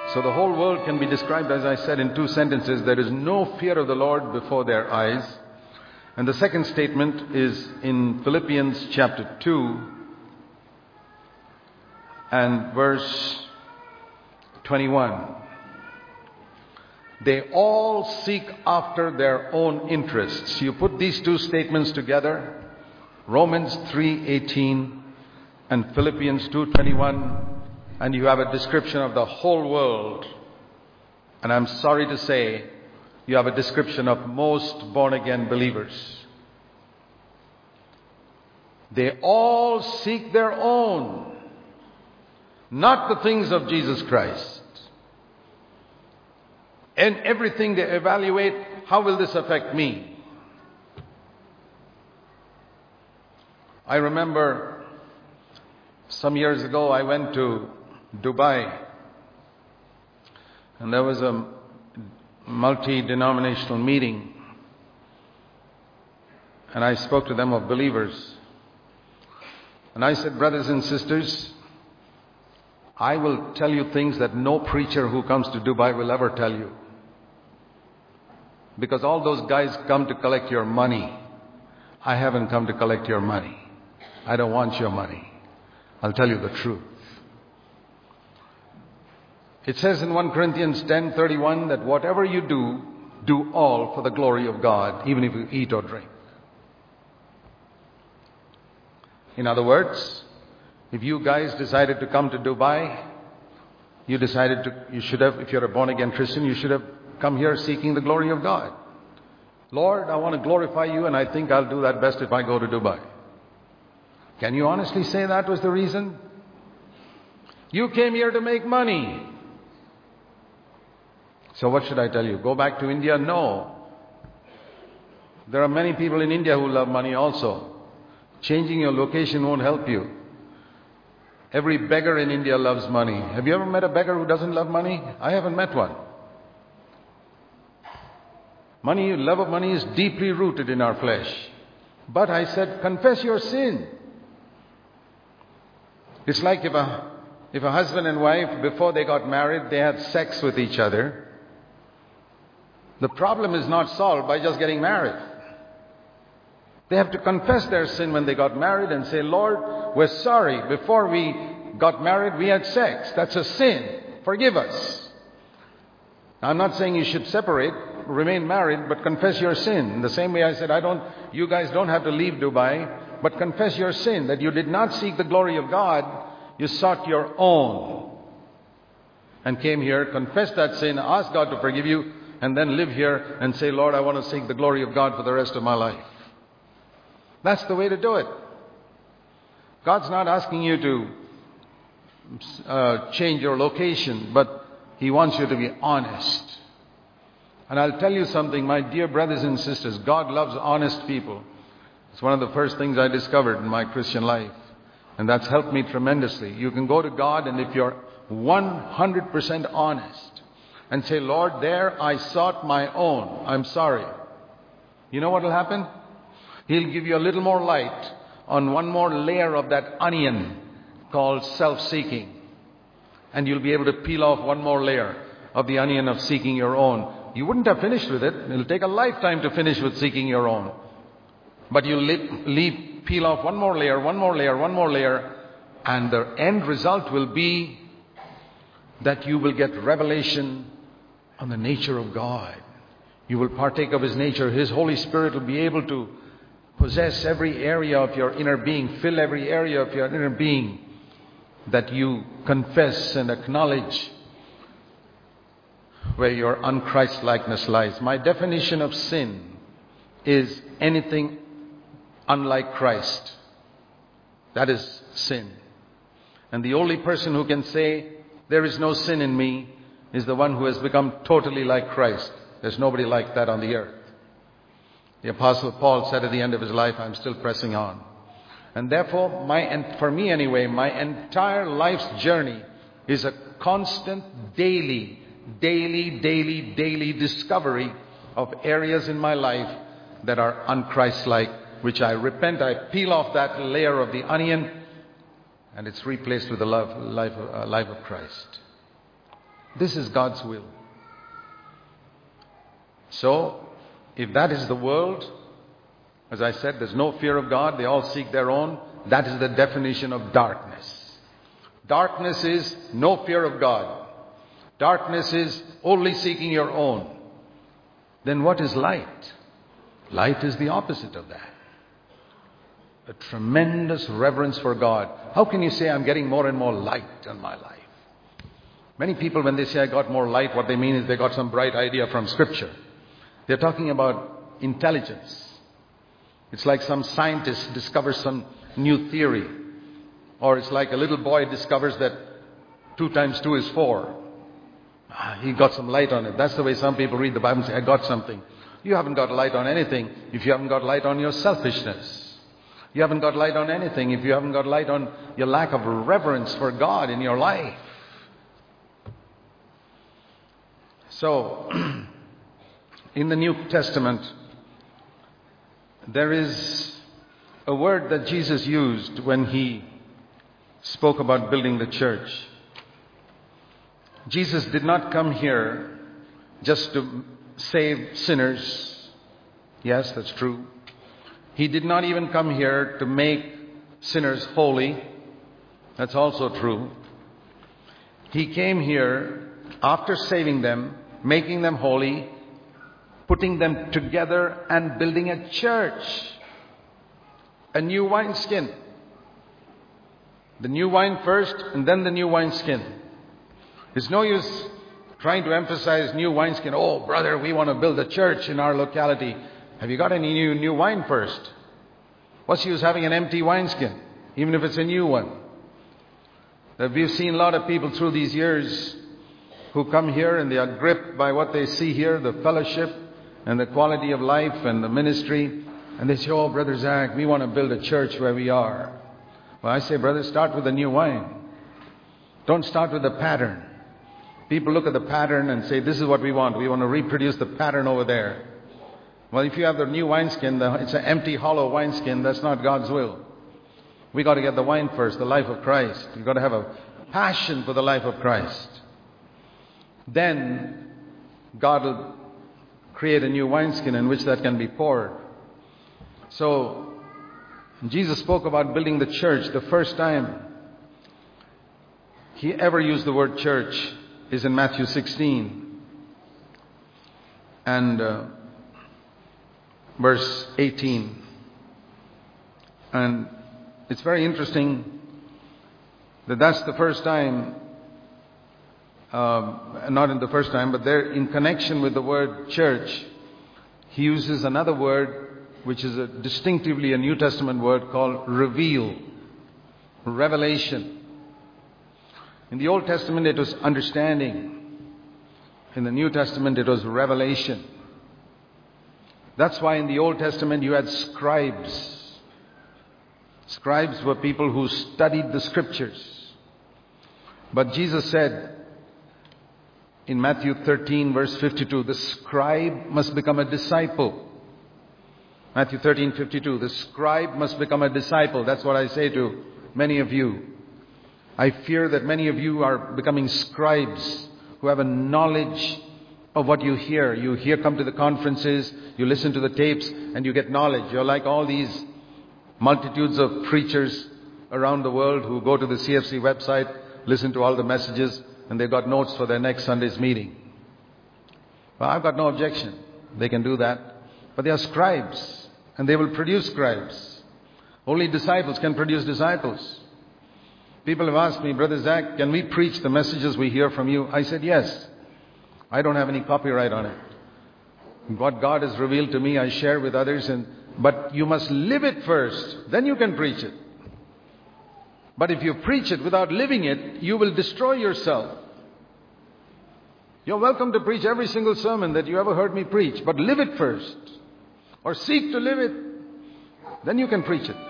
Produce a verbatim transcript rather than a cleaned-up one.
So the whole world can be described, as I said, in two sentences. There is no fear of the Lord before their eyes. And the second statement is in Philippians chapter two and verse twenty-one. They all seek after their own interests. You put these two statements together, Romans three eighteen and Philippians two twenty-one, and you have a description of the whole world. And I'm sorry to say, you have a description of most born-again believers. They all seek their own, not the things of Jesus Christ. And everything they evaluate, how will this affect me? I remember some years ago I went to Dubai, and there was a multi-denominational meeting, and I spoke to them of believers. And I said, brothers and sisters, I will tell you things that no preacher who comes to Dubai will ever tell you. Because all those guys come to collect your money. I haven't come to collect your money. I don't want your money. I'll tell you the truth. It says in First Corinthians ten thirty-one that whatever you do, do all for the glory of God, even if you eat or drink. In other words, if you guys decided to come to Dubai, you decided to, you should have, if you're a born-again Christian, you should have come here seeking the glory of God. Lord, I want to glorify you, and I think I'll do that best if I go to Dubai. Can you honestly say that was the reason? You came here to make money. So what should I tell you? Go back to India? No. There are many people in India who love money also. Changing your location won't help you. Every beggar in India loves money. Have you ever met a beggar who doesn't love money? I haven't met one. Money, love of money is deeply rooted in our flesh. But I said, confess your sin. It's like if a, if a husband and wife, before they got married, they had sex with each other. The problem is not solved by just getting married. They have to confess their sin when they got married and say, Lord, we're sorry. Before we got married, we had sex. That's a sin. Forgive us. Now, I'm not saying you should separate, remain married, but confess your sin. In the same way I said, I don't, you guys don't have to leave Dubai, but confess your sin, that you did not seek the glory of God, you sought your own. And came here, confess that sin, ask God to forgive you, and then live here and say, Lord, I want to seek the glory of God for the rest of my life. That's the way to do it. God's not asking you to uh, change your location, but He wants you to be honest. And I'll tell you something, my dear brothers and sisters, God loves honest people. It's one of the first things I discovered in my Christian life. And that's helped me tremendously. You can go to God, and if you're one hundred percent honest and say, Lord, there I sought my own. I'm sorry. You know what will happen? He'll give you a little more light on one more layer of that onion called self-seeking. And you'll be able to peel off one more layer of the onion of seeking your own. You wouldn't have finished with it. It'll take a lifetime to finish with seeking your own. But you'll leave, leave, peel off one more layer, one more layer, one more layer. And the end result will be that you will get revelation on the nature of God. You will partake of His nature. His Holy Spirit will be able to possess every area of your inner being, fill every area of your inner being, that you confess and acknowledge where your unChristlikeness lies. My definition of sin is anything unlike Christ. That is sin. And the only person who can say, there is no sin in me, is the one who has become totally like Christ. There's nobody like that on the earth. The Apostle Paul said at the end of his life, I'm still pressing on. And therefore, my and for me anyway, my entire life's journey is a constant, daily, daily, daily, daily discovery of areas in my life that are unChrist-like, which I repent, I peel off that layer of the onion, and it's replaced with the love, life, uh, life of Christ. This is God's will. So, if that is the world, as I said, there's no fear of God, they all seek their own, that is the definition of darkness. Darkness is no fear of God. Darkness is only seeking your own. Then what is light? Light is the opposite of that. A tremendous reverence for God. How can you say, I'm getting more and more light in my life? Many people, when they say I got more light, what they mean is they got some bright idea from Scripture. They're talking about intelligence. It's like some scientist discovers some new theory. Or it's like a little boy discovers that two times two is four. Ah, he got some light on it. That's the way some people read the Bible and say, I got something. You haven't got light on anything if you haven't got light on your selfishness. You haven't got light on anything if you haven't got light on your lack of reverence for God in your life. So, in the New Testament, there is a word that Jesus used when he spoke about building the church. Jesus did not come here just to save sinners. Yes, that's true. He did not even come here to make sinners holy. That's also true. He came here after saving them, making them holy, putting them together and building a church. A new wineskin. The new wine first and then the new wineskin. It's no use trying to emphasize new wineskin. Oh, brother, we want to build a church in our locality. Have you got any new new wine first? What's the use having an empty wineskin, even if it's a new one? That we've seen a lot of people through these years who come here and they are gripped by what they see here, the fellowship and the quality of life and the ministry. And they say, oh, Brother Zach, we want to build a church where we are. Well, I say, brother, start with the new wine. Don't start with the pattern. People look at the pattern and say, this is what we want. We want to reproduce the pattern over there. Well, if you have the new wineskin, the, it's an empty, hollow wineskin. That's not God's will. We got to get the wine first, the life of Christ. You've got to have a passion for the life of Christ. Then God will create a new wineskin in which that can be poured. So, Jesus spoke about building the church. The first time He ever used the word church is in Matthew sixteen. And uh, verse eighteen. And it's very interesting that that's the first time, uh, not in the first time, but there in connection with the word church, he uses another word which is a distinctively a New Testament word called reveal, revelation. In the Old Testament it was understanding. In the New Testament it was revelation. That's why in the Old Testament you had scribes. Scribes were people who studied the scriptures. But Jesus said in Matthew thirteen verse fifty-two, the scribe must become a disciple. Matthew thirteen fifty-two, the scribe must become a disciple. That's what I say to many of you. I fear that many of you are becoming scribes who have a knowledge of what you hear. You hear, come to the conferences, you listen to the tapes, and you get knowledge. You're like all these multitudes of preachers around the world who go to the C F C website, listen to all the messages, and they've got notes for their next Sunday's meeting. Well, I've got no objection. They can do that. But they are scribes, and they will produce scribes. Only disciples can produce disciples. People have asked me, Brother Zach, can we preach the messages we hear from you? I said, yes. I don't have any copyright on it. What God has revealed to me, I share with others. And but you must live it first. Then you can preach it. But if you preach it without living it, you will destroy yourself. You're welcome to preach every single sermon that you ever heard me preach. But live it first. Or seek to live it. Then you can preach it.